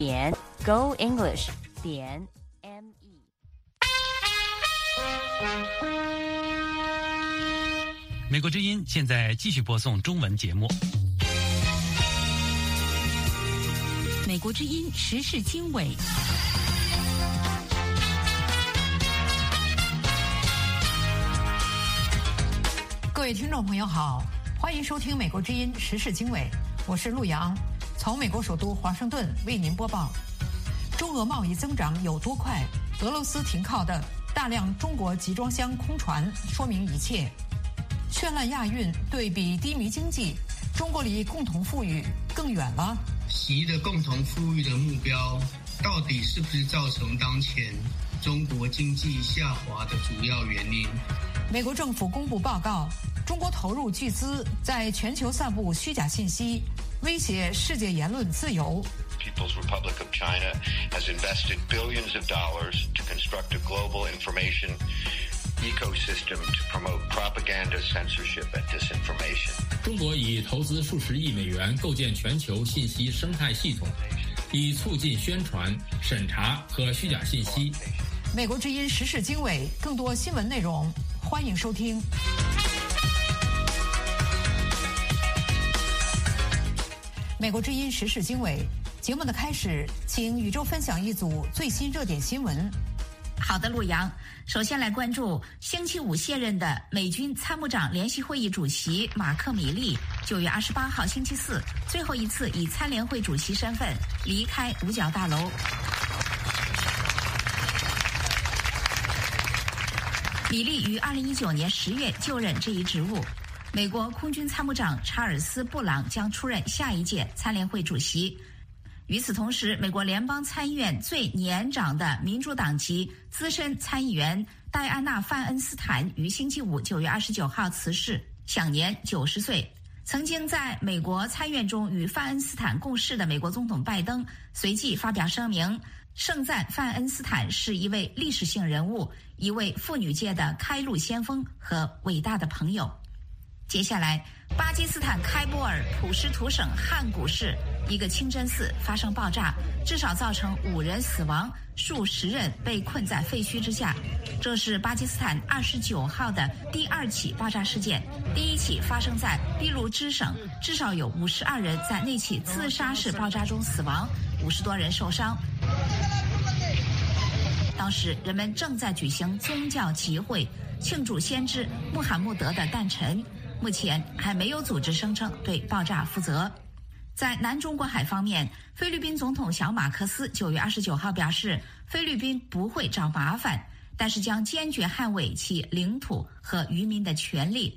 Go English .me。 美国之音现在继续播送中文节目。 美国之音时事经纬。 各位听众朋友好，欢迎收听美国之音时事经纬，我是陆洋，从美国首都华盛顿为您播报。中俄贸易增长有多快？俄罗斯停靠的大量中国集装箱空船说明一切。绚烂亚运对比低迷经济，中国离共同富裕更远了。 习的共同富裕的目标，到底是不是造成当前中国经济下滑的主要原因？ 美国政府公布报告，中国投入巨资在全球散布虚假信息，威胁世界言论自由。 People's Republic of China has invested billions of dollars to construct a global information ecosystem to promote propaganda, censorship, and disinformation. 中国已投资数十亿美元构建全球信息生态系统，以促进宣传、审查和虚假信息。 美国之音时事经纬，更多新闻内容，欢迎收听。美国之音时事经纬节目的开始，请宇宙分享一组最新热点新闻。 好的，陆洋，首先来关注星期五卸任的美军参谋长联席会议主席马克·米利9月28号星期四最后一次以参联会主席身份离开五角大楼。米利于2019年10月就任这一职务。美国空军参谋长查尔斯·布朗将出任下一届参联会主席。与此同时，美国联邦参议院最年长的民主党籍资深参议员戴安娜·范恩斯坦于星期五9月29号辞世，享年90岁。曾经在美国参院中与范恩斯坦共事的美国总统拜登随即发表声明，盛赞范恩斯坦是一位历史性人物，一位妇女界的开路先锋和伟大的朋友。接下来，巴基斯坦开波尔普什图省汉古市一个清真寺发生爆炸，至少造成5人死亡，数十人被困在废墟之下。这是巴基斯坦29号的第2起爆炸事件，第一起发生在俾路支省，至少有52人在那起自杀式爆炸中死亡，50多人受伤。当时人们正在举行宗教集会，庆祝先知穆罕默德的诞辰。目前还没有组织声称对爆炸负责。在南中国海方面，菲律宾总统小马克思9月29号表示，菲律宾不会找麻烦，但是将坚决捍卫其领土和渔民的权利。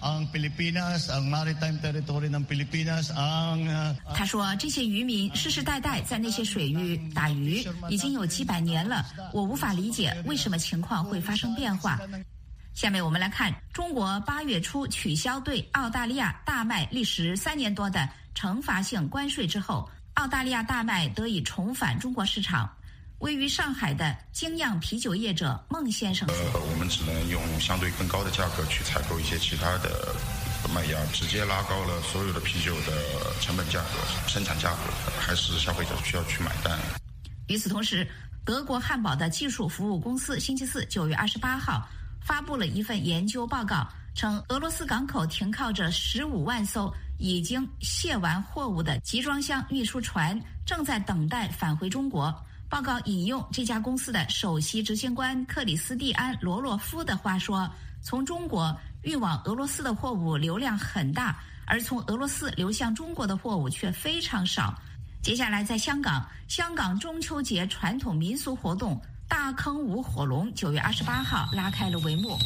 他说，这些渔民世世代代在那些水域打鱼，已经有几百年了，我无法理解为什么情况会发生变化。下面我们来看，中国8月初取消对澳大利亚大麦历时3年多的惩罚性关税之后，澳大利亚大麦得以重返中国市场。位于上海的精酿啤酒业者孟先生说， 我们只能用相对更高的价格去采购一些其他的麦芽，直接拉高了所有的啤酒的成本价格、生产价格，还是消费者需要去买单。 与此同时，德国汉堡的技术服务公司星期四9月28号发布了一份研究报告，称俄罗斯港口停靠着15万艘已经卸完货物的集装箱运输船，正在等待返回中国。报告引用这家公司的首席执行官克里斯蒂安·罗洛夫的话说，从中国运往俄罗斯的货物流量很大，而从俄罗斯流向中国的货物却非常少。接下来在香港中秋节传统民俗活动大坑舞火龙9月28号拉开了帷幕。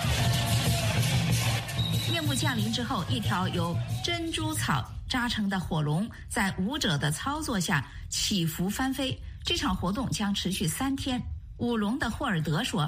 夜幕降临之后，一条由珍珠草扎成的火龙在舞者的操作下起伏翻飞。这场活动将持续3天。舞龙的霍尔德说，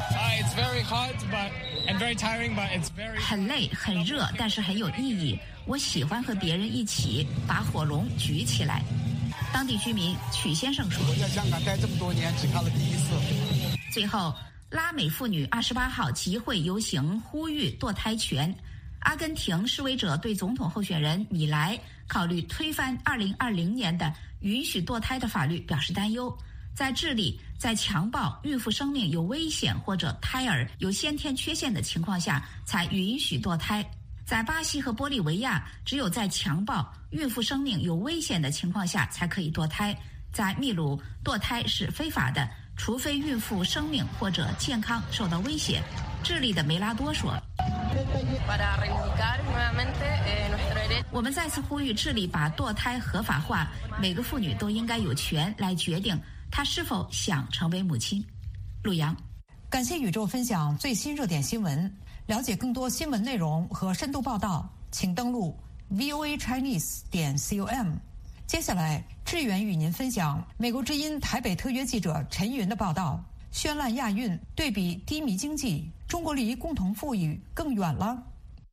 很累很热，但是很有意义，我喜欢和别人一起把火龙举起来。当地居民曲先生说， 我在香港待这么多年，只看了第一次。 最后，拉美妇女28号集会游行呼吁堕胎权。 阿根廷示威者对总统候选人米莱考虑推翻2020年的允许堕胎的法律表示担忧。在智利，在强暴、孕妇生命有危险或者胎儿有先天缺陷的情况下才允许堕胎。在巴西和玻利维亚，只有在强暴、孕妇生命有危险的情况下才可以堕胎。在秘鲁，堕胎是非法的，除非孕妇生命或者健康受到威胁。智利的梅拉多说：“我们再次呼吁智利把堕胎合法化，每个妇女都应该有权来决定她是否想成为母亲。”陆阳， 感谢宇宙分享最新热点新闻。了解更多新闻内容和深度报道，请登录 voachinese.com。接下来，志远与您分享美国之音台北特约记者陈云的报道：绚烂亚运对比低迷经济，中国离共同富裕更远了。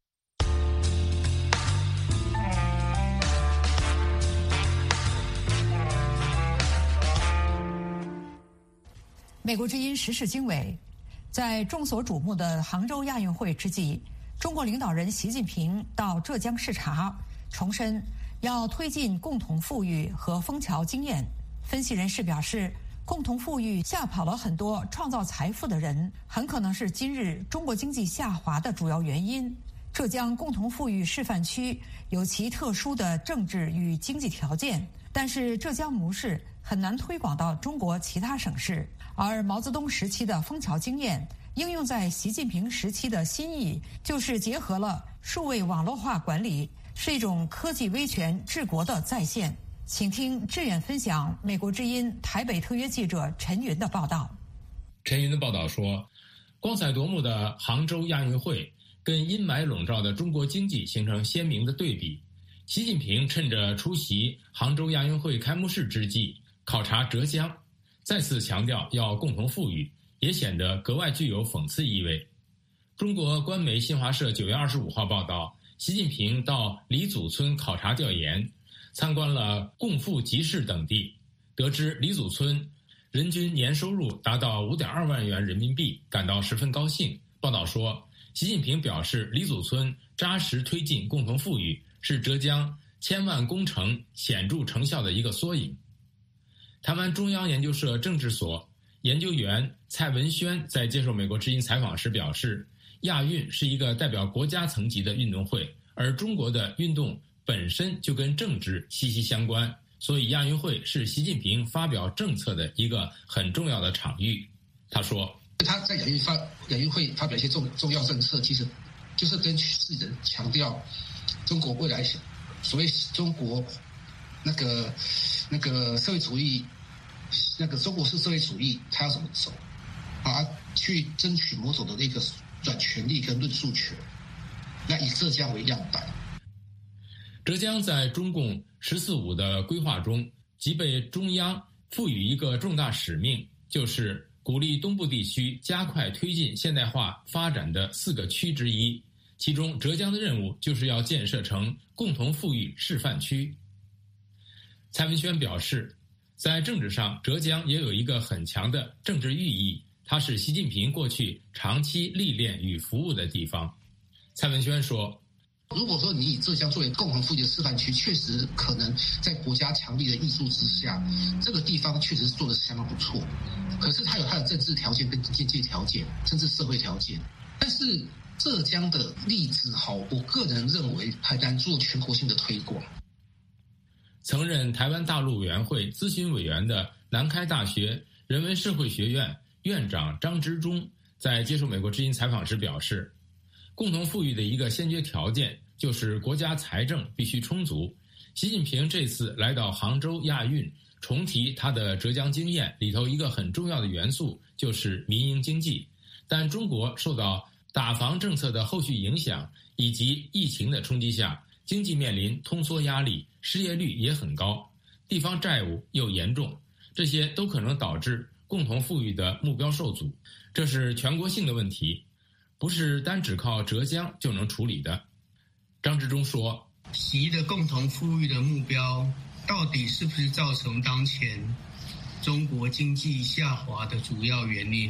美国之音时事经纬，在众所瞩目的杭州亚运会之际，中国领导人习近平到浙江视察，重申要推进共同富裕和枫桥经验。分析人士表示，共同富裕吓跑了很多创造财富的人，很可能是今日中国经济下滑的主要原因。浙江共同富裕示范区有其特殊的政治与经济条件，但是浙江模式很难推广到中国其他省市。而毛泽东时期的枫桥经验应用在习近平时期的新意，就是结合了数位网络化管理，是一种科技威权治国的再现。请听志远分享美国之音台北特约记者陈云的报道。 陈云的报道说，光彩夺目的杭州亚运会跟阴霾笼罩的中国经济形成鲜明的对比。习近平趁着出席杭州亚运会开幕式之际考察浙江，再次强调要共同富裕，也显得格外具有讽刺意味。中国官媒新华社9月25号报道，习近平到李祖村考察调研，参观了共富集市等地，得知李祖村人均年收入达到5.2万元人民币，感到十分高兴。报道说，习近平表示，李祖村扎实推进共同富裕，是浙江千万工程显著成效的一个缩影。台湾中央研究社政治所研究员蔡文轩在接受美国之音采访时表示，亚运是一个代表国家层级的运动会，而中国的运动本身就跟政治息息相关，所以亚运会是习近平发表政策的一个很重要的场域。他说， 他在亚运会发表一些重要政策，其实就是跟世人强调中国未来所谓中国那个社会主义，那个中国式社会主义，他要怎么走啊？去争取某种的那个软权利跟论述权。那以浙江为样板。 浙江在中共“14·5”的规划中，即被中央赋予一个重大使命，就是鼓励东部地区加快推进现代化发展的4个区之一。其中，浙江的任务就是要建设成共同富裕示范区。蔡文轩表示，在政治上，浙江也有一个很强的政治寓意，它是习近平过去长期历练与服务的地方。蔡文轩说， 如果说你以浙江作为共同富裕的示范区，确实可能在国家强力的挹注之下，这个地方确实是做的相当不错。可是它有它的政治条件跟经济条件，甚至社会条件。但是浙江的例子我个人认为很难做全国性的推广。 曾任台湾大陆委员会咨询委员的南开大学人文社会学院院长张之中在接受美国之音采访时表示，共同富裕的一个先决条件就是国家财政必须充足。习近平这次来到杭州亚运，重提他的浙江经验，里头一个很重要的元素就是民营经济。但中国受到打房政策的后续影响以及疫情的冲击下，经济面临通缩压力，失业率也很高，地方债务又严重，这些都可能导致共同富裕的目标受阻。这是全国性的问题，不是单只靠浙江就能处理的。张之中说， 习的共同富裕的目标到底是不是造成当前中国经济下滑的主要原因？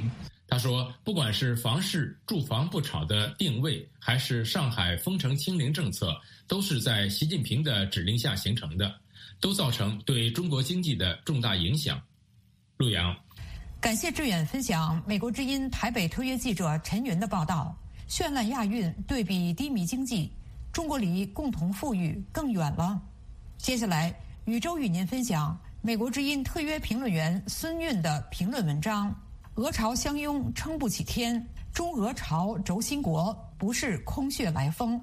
他说，不管是房市住房不炒的定位，还是上海封城清零政策，都是在习近平的指令下形成的，都造成对中国经济的重大影响。陆阳， 感谢志远分享美国之音台北特约记者陈云的报道。绚烂亚运对比低迷经济，中国离共同富裕更远了。接下来，宇宙与您分享美国之音特约评论员孙韵的评论文章：俄朝相拥撑不起天，中俄朝轴心国不是空穴来风。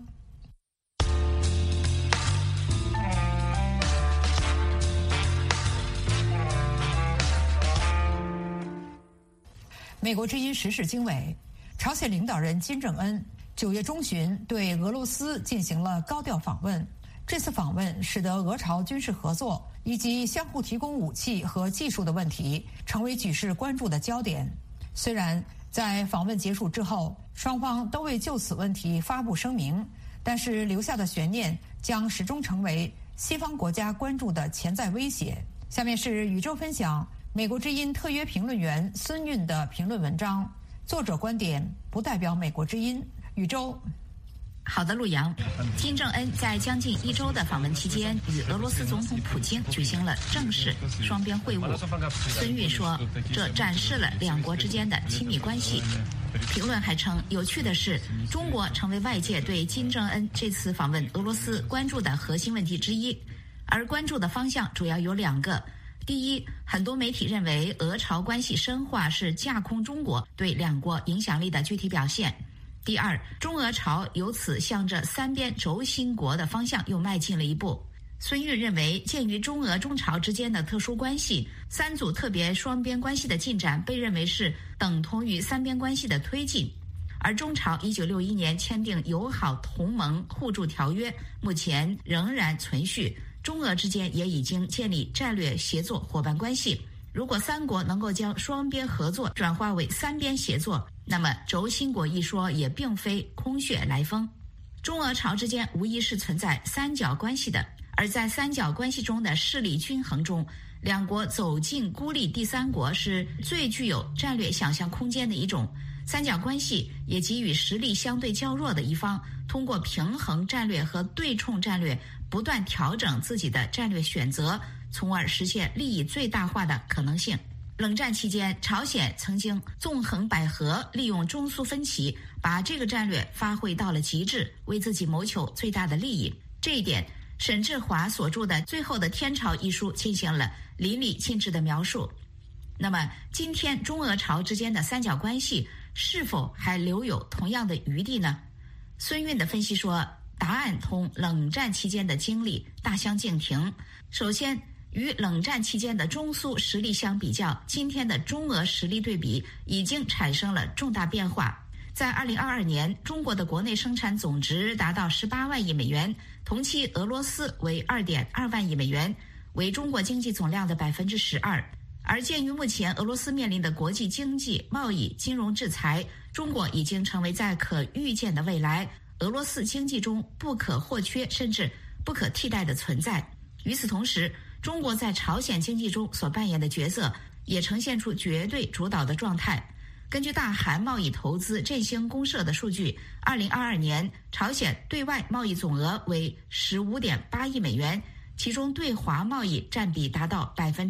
美国之音时事经纬，朝鲜领导人金正恩9月中旬对俄罗斯进行了高调访问。这次访问使得俄朝军事合作以及相互提供武器和技术的问题成为举世关注的焦点。虽然在访问结束之后，双方都未就此问题发布声明，但是留下的悬念将始终成为西方国家关注的潜在威胁。下面是宇宙分享美国之音特约评论员孙韵的评论文章，作者观点不代表美国之音。宇宙。 好的，陆阳。金正恩在将近1周的访问期间，与俄罗斯总统普京举行了正式双边会晤。孙韵说，这展示了两国之间的亲密关系。评论还称，有趣的是，中国成为外界对金正恩这次访问俄罗斯关注的核心问题之一，而关注的方向主要有2个。第一，很多媒体认为俄朝关系深化是架空中国对两国影响力的具体表现。第二，中俄朝由此向着三边轴心国的方向又迈进了一步。孙韵认为，鉴于中俄中朝之间的特殊关系，3组特别双边关系的进展被认为是等同于三边关系的推进。而中朝1961年签订友好同盟互助条约，目前仍然存续，中俄之间也已经建立战略协作伙伴关系。如果3国能够将双边合作转化为三边协作，那么轴心国一说也并非空穴来风。中俄朝之间无疑是存在三角关系的，而在三角关系中的势力均衡中，两国走近孤立第三国是最具有战略想象空间的一种。三角关系也给予实力相对较弱的一方通过平衡战略和对冲战略不断调整自己的战略选择，从而实现利益最大化的可能性。冷战期间，朝鲜曾经纵横捭阖，利用中苏分歧，把这个战略发挥到了极致，为自己谋求最大的利益。这一点，沈志华所著的《最后的天朝》一书进行了淋漓尽致的描述。那么，今天中俄朝之间的三角关系是否还留有同样的余地呢？孙韵的分析说，答案同冷战期间的经历大相径庭。首先，与冷战期间的中苏实力相比较，今天的中俄实力对比已经产生了重大变化。在2022年，中国的国内生产总值达到18万亿美元，同期俄罗斯为2.2万亿美元，为中国经济总量的12%。而鉴于目前俄罗斯面临的国际经济、贸易、金融制裁，中国已经成为在可预见的未来俄罗斯经济中不可或缺甚至不可替代的存在。与此同时，中国在朝鲜经济中所扮演的角色也呈现出绝对主导的状态。根据大韩贸易投资振兴公社的数据，2022年朝鲜对外贸易总额为15.8亿美元，其中对华贸易占比达到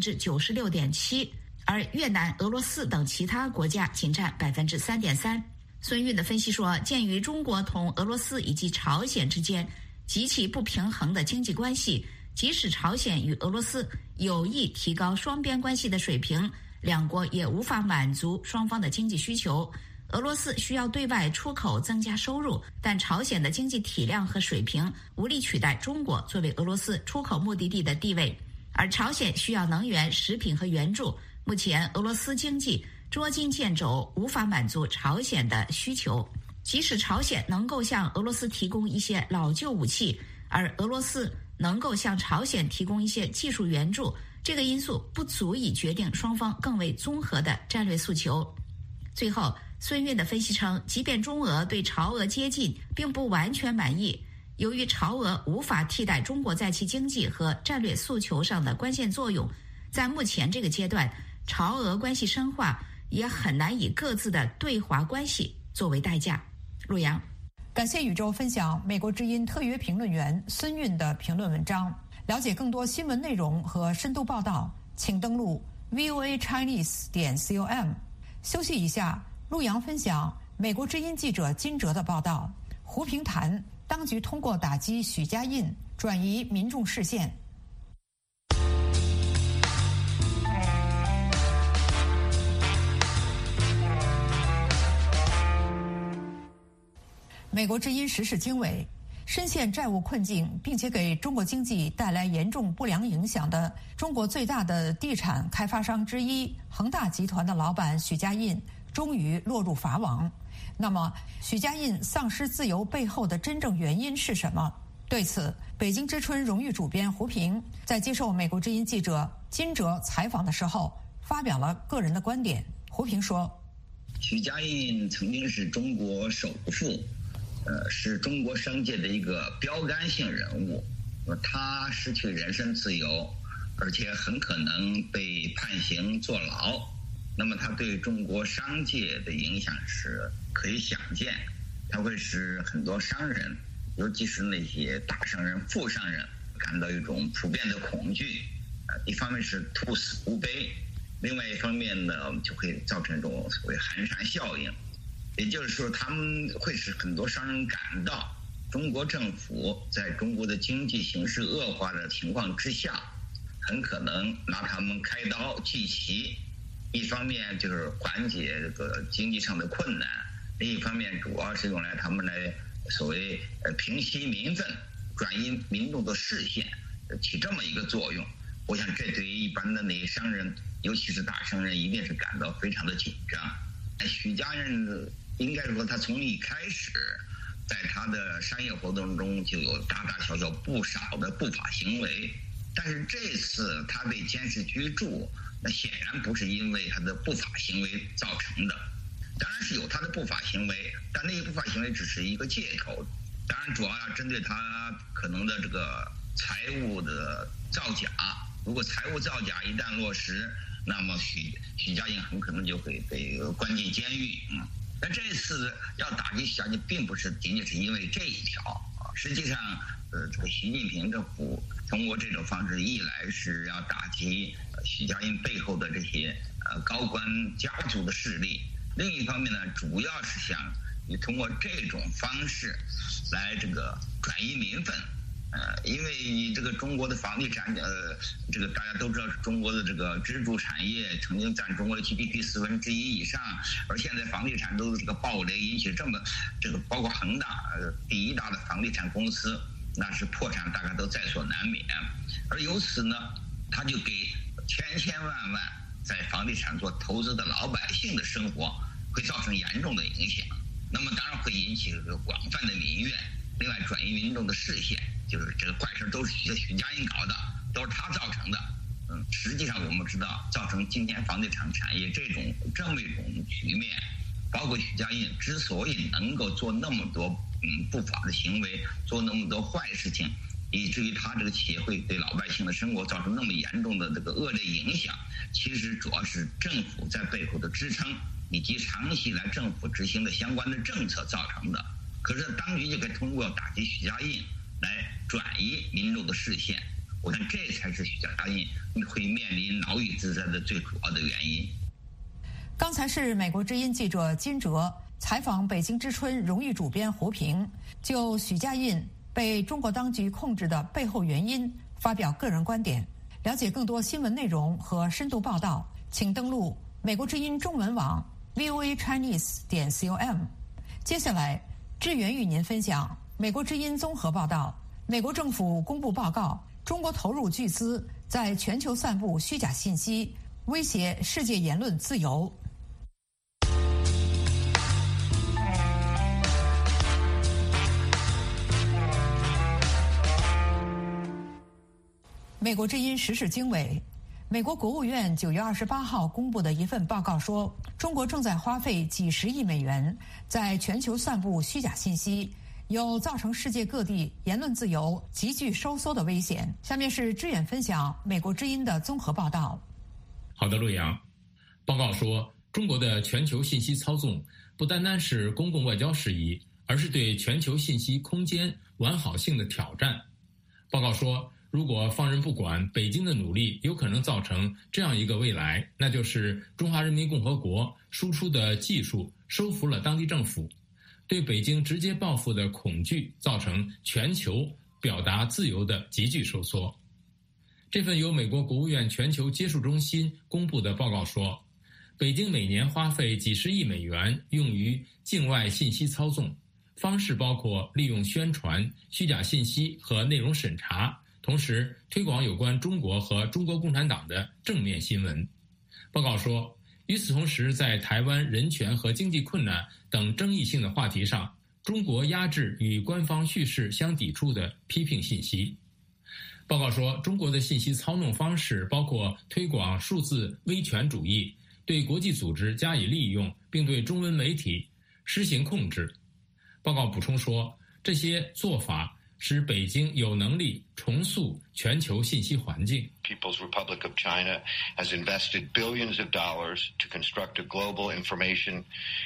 96.7%，而越南、俄罗斯等其他国家仅占3.3%。孙韵的分析说，鉴于中国同俄罗斯以及朝鲜之间极其不平衡的经济关系，即使朝鲜与俄罗斯有意提高双边关系的水平，两国也无法满足双方的经济需求。俄罗斯需要对外出口增加收入，但朝鲜的经济体量和水平无力取代中国作为俄罗斯出口目的地的地位。而朝鲜需要能源、食品和援助，目前俄罗斯经济捉襟见肘，无法满足朝鲜的需求。即使朝鲜能够向俄罗斯提供一些老旧武器，而俄罗斯能够向朝鲜提供一些技术援助，这个因素不足以决定双方更为综合的战略诉求。最后，孙韵的分析称，即便中俄对朝俄接近并不完全满意，由于朝俄无法替代中国在其经济和战略诉求上的关键作用，在目前这个阶段，朝俄关系深化也很难以各自的对华关系作为代价。陆阳， 感谢宇宙分享美国之音特约评论员孙韵的评论文章。了解更多新闻内容和深度报道，请登录 voachinese.com。 休息一下，陆阳分享美国之音记者金哲的报道。胡平谈，当局通过打击许家印转移民众视线。美国之音时事经纬，深陷债务困境并且给中国经济带来严重不良影响的中国最大的地产开发商之一恒大集团的老板许家印终于落入法网。那么许家印丧失自由背后的真正原因是什么？对此，北京之春荣誉主编胡平在接受美国之音记者金哲采访的时候发表了个人的观点。胡平说， 许家印曾经是中国首富，是中国商界的一个标杆性人物，他失去人身自由，而且很可能被判刑坐牢。那么他对中国商界的影响是可以想见，他会使很多商人，尤其是那些大商人、富商人感到一种普遍的恐惧。一方面是兔死狐悲，另外一方面呢，就会造成一种所谓寒蝉效应。也就是说，他们会使很多商人感到，中国政府在中国的经济形势恶化的情况之下，很可能拿他们开刀祭旗。一方面就是缓解这个经济上的困难，另一方面主要是用来他们来所谓平息民愤、转移民众的视线，起这么一个作用。我想这对于一般的那些商人，尤其是大商人，一定是感到非常的紧张。许家印应该说，他从一开始，在他的商业活动中就有大大小小不少的不法行为，但是这次他被监视居住，那显然不是因为他的不法行为造成的。当然是有他的不法行为，但那些不法行为只是一个借口。当然主要要针对他可能的这个财务的造假。如果财务造假一旦落实，那么许家印很可能就会被关进监狱。但这次要打击许家印，并不是仅仅是因为这一条。实际上，这个习近平政府通过这种方式，一来是要打击许家印背后的这些高官家族的势力，另一方面呢，主要是想通过这种方式来这个转移民愤。因为你这个中国的房地产，这个大家都知道，中国的这个支柱产业曾经占中国的 GDP 1/4以上，而现在房地产都是这个暴雷，引起这么这个包括恒大第一大的房地产公司，那是破产，大家都在所难免。而由此呢，他就给千万在房地产做投资的老百姓的生活会造成严重的影响。那么当然会引起广泛的民怨，另外转移民众的视线。就是这个坏事都是许家印搞的，都是他造成的。实际上我们知道，造成今天房地产产业这么一种局面，包括许家印之所以能够做那么多不法的行为，做那么多坏事情，以至于他这个企业会对老百姓的生活造成那么严重的这个恶劣影响，其实主要是政府在背后的支撑，以及长期以来政府执行的相关的政策造成的。可是当局就可以通过打击许家印来转移民众的视线，我看这才是许家印会面临牢狱之灾的最主要的原因。 刚才是美国之音记者金哲采访北京之春荣誉主编胡平，就许家印被中国当局控制的背后原因发表个人观点。了解更多新闻内容和深度报道，请登录美国之音中文网 voachinese.com。 接下来志远与您分享美国之音综合报道。美国政府公布报告，中国投入巨资在全球散布虚假信息，威胁世界言论自由。美国之音时事经纬，美国国务院9月28号公布的一份报告说，中国正在花费几十亿美元在全球散布虚假信息，有造成世界各地言论自由急剧收缩的危险。下面是志远分享美国之音的综合报道。 好的，陆阳。报告说， 中国的全球信息操纵不单单是公共外交事宜，而是对全球信息空间完好性的挑战。报告说，如果放任不管，北京的努力有可能造成这样一个未来，那就是中华人民共和国输出的技术收服了当地政府，对北京直接报复的恐惧造成全球表达自由的急剧收缩。这份由美国国务院全球接触中心公布的报告说，北京每年花费几十亿美元用于境外信息操纵，方式包括利用宣传、虚假信息和内容审查，同时推广有关中国和中国共产党的正面新闻。报告说，与此同时，在台湾人权和经济困难等争议性的话题上，中国压制与官方叙事相抵触的批评信息。报告说，中国的信息操弄方式包括推广数字威权主义，对国际组织加以利用，并对中文媒体施行控制。报告补充说，这些做法使北京有能力重塑全球信息环境。 People's Republic of China has invested billions of dollars to construct a global information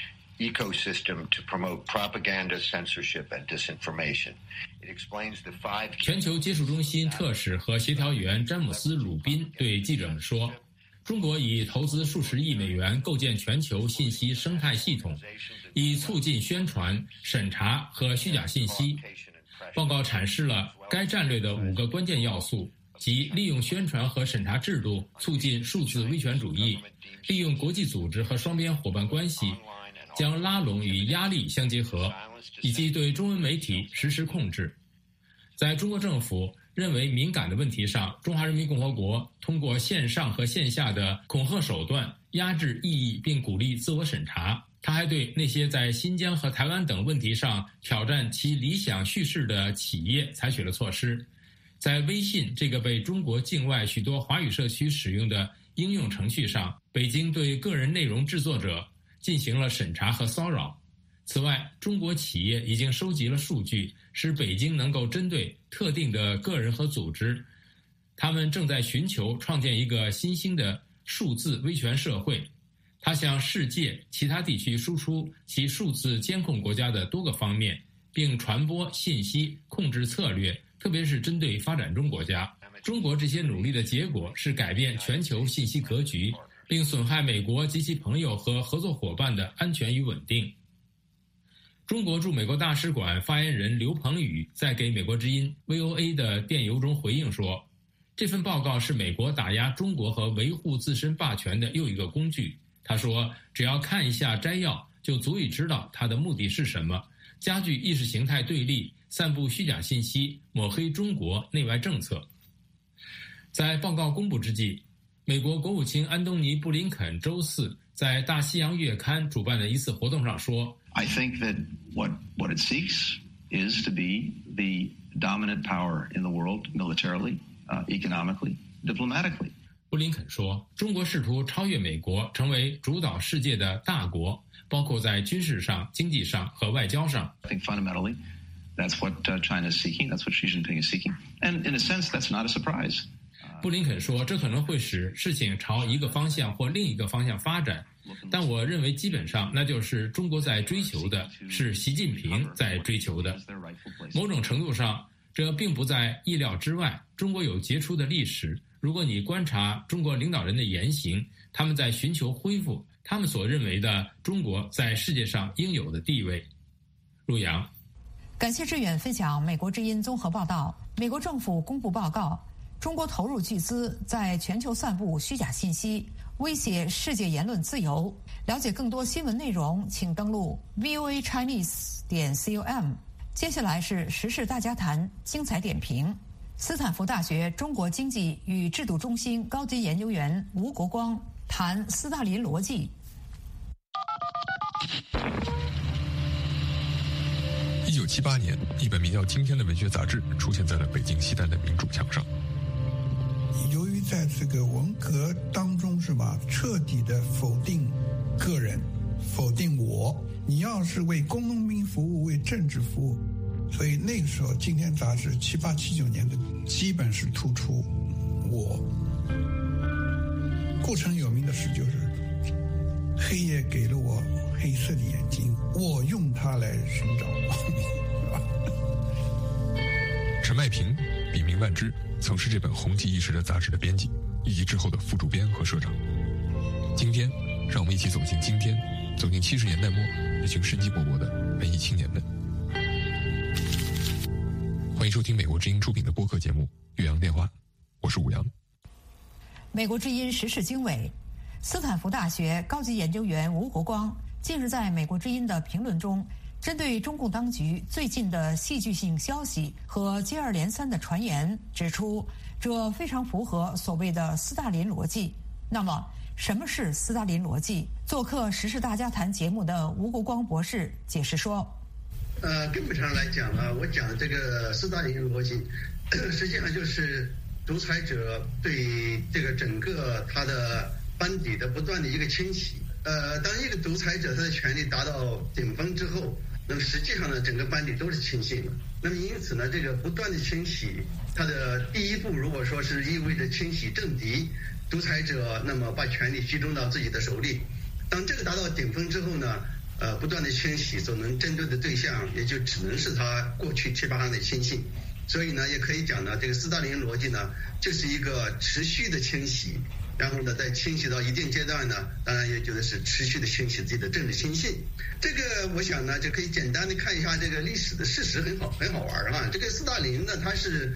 ecosystem to promote propaganda, censorship, and disinformation. It explains the 5 全球接触中心特使和协调员詹姆斯·鲁宾对记者们说，中国已投资数十亿美元构建全球信息生态系统，以促进宣传、审查和虚假信息。报告阐释了该战略的5个关键要素，即利用宣传和审查制度促进数字威权主义，利用国际组织和双边伙伴关系将拉拢与压力相结合，以及对中文媒体实施控制。在中国政府认为敏感的问题上，中华人民共和国通过线上和线下的恐吓手段压制异议并鼓励自我审查。他还对那些在新疆和台湾等问题上挑战其理想叙事的企业采取了措施。在微信这个被中国境外许多华语社区使用的应用程序上，北京对个人内容制作者进行了审查和骚扰。此外，中国企业已经收集了数据，使北京能够针对特定的个人和组织，他们正在寻求创建一个新兴的数字威权社会。它向世界其他地区输出其数字监控国家的多个方面，并传播信息控制策略，特别是针对发展中国家。中国这些努力的结果是改变全球信息格局，并损害美国及其朋友和合作伙伴的安全与稳定。中国驻美国大使馆发言人刘鹏宇在给美国之音 VOA 的电邮中回应说，这份报告是美国打压中国和维护自身霸权的又一个工具。他说，只要看一下摘要，就足以知道它的目的是什么：加剧意识形态对立，散布虚假信息，抹黑中国内外政策。在报告公布之际，美国国务卿安东尼·布林肯周四在大西洋月刊主办的一次活动上说 I think that what it seeks is to be the dominant power in the world militarily, economically, diplomatically. 布林肯说，中国试图超越美国，成为主导世界的大国，包括在军事上、经济上和外交上。 I think fundamentally that's what China is seeking, that's what Xi Jinping is seeking. And in a sense, that's not a surprise. 布林肯说，这可能会使事情朝一个方向或另一个方向发展，但我认为基本上那就是中国在追求的，是习近平在追求的。某种程度上，这并不在意料之外。中国有杰出的历史，如果你观察中国领导人的言行，他们在寻求恢复他们所认为的中国在世界上应有的地位。陆洋， 感谢志远分享美国之音综合报道。美国政府公布报告，中国投入巨资在全球散布虚假信息，威胁世界言论自由。了解更多新闻内容，请登录 voachinese.com。接下来是时事大家谈精彩点评。斯坦福大学中国经济与制度中心高级研究员吴国光谈斯大林逻辑。 1978年，一本名叫《今天的文学》杂志出现在了北京西单的民主墙上。 由于在这个文革当中，是吧，彻底的否定个人，否定我，你要是为工农民服务，为政治服务，所以那个时候《今天》杂志78、79年的基本是突出我。顾城有名的诗就是黑夜给了我黑色的眼睛，我用它来寻找。 陈麦平，笔名万之，曾是这本红极一时的杂志的编辑，以及之后的副主编和社长。今天，让我们一起走进今天，走进70年代末一群生机勃勃的文艺青年们。欢迎收听美国之音出品的播客节目《岳阳电话》，我是武阳。 美国之音时事经纬，斯坦福大学高级研究员吴国光近日在美国之音的评论中，针对中共当局最近的戏剧性消息和接二连三的传言指出，这非常符合所谓的斯大林逻辑。那么什么是斯大林逻辑？做客《时事大家谈》节目的吴国光博士解释说， 根本上来讲呢，我讲的这个斯大林逻辑，实际上就是独裁者对这个整个他的班底的不断的一个清洗。当一个独裁者他的权力达到顶峰之后，那么实际上呢，整个班底都是清醒的。那么因此呢，这个不断的清洗，它的第一步如果说是意味着清洗政敌，独裁者那么把权力集中到自己的手里。当这个达到顶峰之后呢，不断的清洗所能针对的对象，也就只能是他过去7、8年的亲信。所以呢，也可以讲呢，这个斯大林逻辑呢，就是一个持续的清洗，然后呢，在清洗到一定阶段呢，当然也就是持续的清洗自己的政治亲信。这个我想呢，就可以简单的看一下这个历史的事实，很好玩啊。这个斯大林呢，他是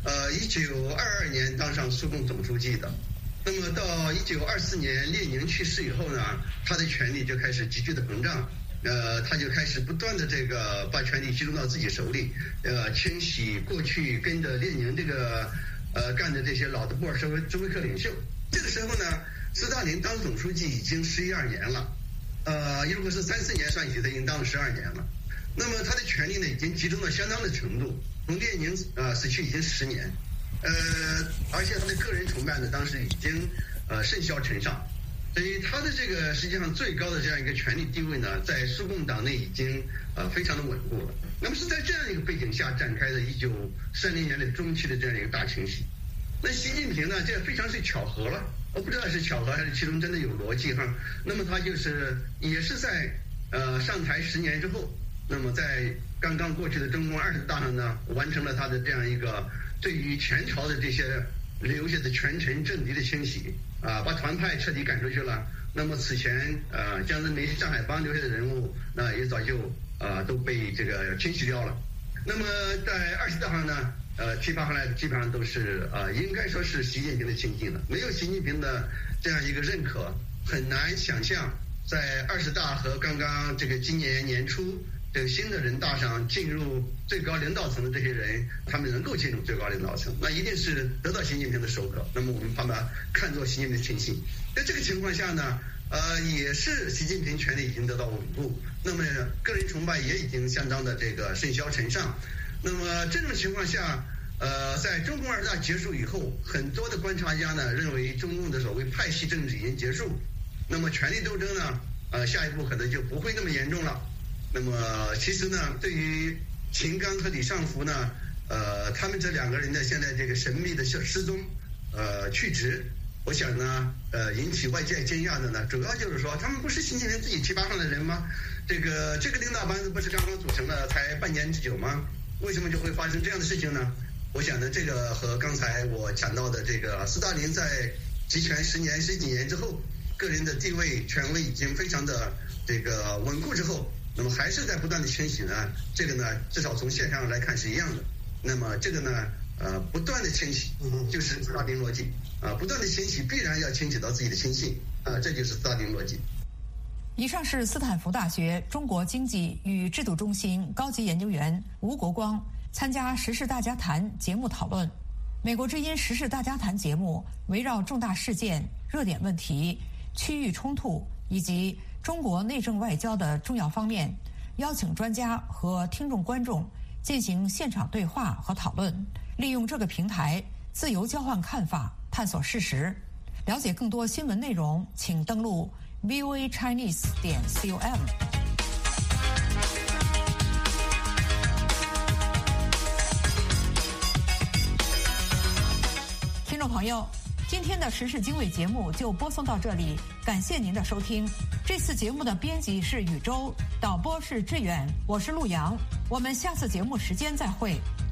1922年当上苏共总书记的。那么到1924年列宁去世以后呢，他的权力就开始急剧的膨胀，他就开始不断的这个把权力集中到自己手里，清洗过去跟着列宁这个干的这些老的布尔什维克领袖。这个时候呢，斯大林当总书记已经11、12年了，如果是3、4年算起，他已经当了12年了。那么他的权力呢，已经集中到相当的程度，从列宁死去已经10年。而且他的个人崇拜呢，当时已经甚嚣尘上，所以他的这个实际上最高的这样一个权力地位呢，在苏共党内已经非常的稳固了。那么是在这样一个背景下展开的1930年的中期的这样一个大清洗。那习近平呢，这非常是巧合了，我不知道是巧合还是其中真的有逻辑哈。那么他也是在上台10年之后，那么在刚刚过去的中共20大上呢，完成了他的这样一个对于前朝的这些留下的权臣政敌的清洗，把团派彻底赶出去了。那么此前江泽民、上海帮留下的人物，那也早就都被这个清洗掉了。那么在20大上呢，提拔上来的基本上都是应该说是习近平的亲信了。没有习近平的这样一个认可，很难想象在20大和刚刚这个今年年初这个新的人大上进入最高领导层的这些人，他们能够进入最高领导层，那一定是得到习近平的首可。那么我们把它看作习近平的亲信。在这个情况下呢，也是习近平权力已经得到稳固，那么个人崇拜也已经相当的这个甚嚣尘上。那么这种情况下，在中共20大结束以后，很多的观察家呢认为中共的所谓派系政治已经结束，那么权力斗争呢，下一步可能就不会那么严重了。那么其实呢，对于秦刚和李尚福呢，他们这2个人的现在这个神秘的失踪，去职，我想呢，引起外界惊讶的呢，主要就是说他们不是习近平自己提拔上的人吗？这个领导班子不是刚刚组成了才半年之久吗？为什么就会发生这样的事情呢？我想呢，这个和刚才我讲到的这个斯大林在集权10几年之后，个人的地位权威已经非常的这个稳固之后，那么还是在不断的清洗呢，这个呢至少从现象上来看是一样的。那么这个呢不断的清洗就是斯大林逻辑不断的清洗必然要清洗到自己的亲信这就是斯大林逻辑。 以上是斯坦福大学中国经济与制度中心高级研究员吴国光参加《时事大家谈》节目讨论。美国之音《时事大家谈》节目围绕重大事件、热点问题、区域冲突以及中国内政外交的重要方面，邀请专家和听众观众进行现场对话和讨论，利用这个平台自由交换看法，探索事实。了解更多新闻内容，请登录 voachinese.com。听众朋友， 今天的时事经纬节目就播送到这里，感谢您的收听。这次节目的编辑是宇宙，导播是志远，我是陆阳。我们下次节目时间再会。